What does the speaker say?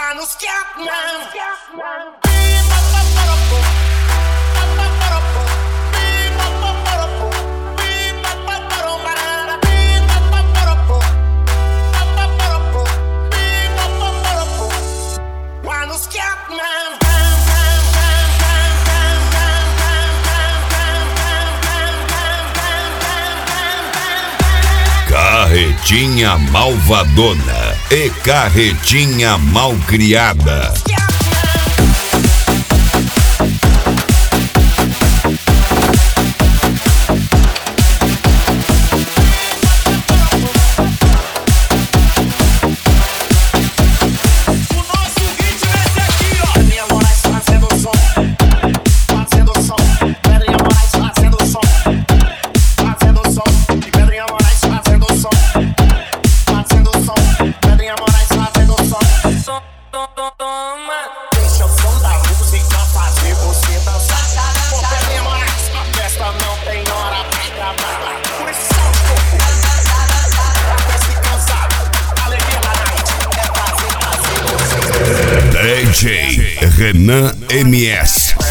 Wanna Scatman. Carretinha malvadona e carretinha malcriada. Deixa o som da música fazer você dançar. Por Pedrinha Moraes, a festa não tem hora pra acabar. Por isso salto, até se cansar. Alegria da night é fazer você. DJ Renan MS.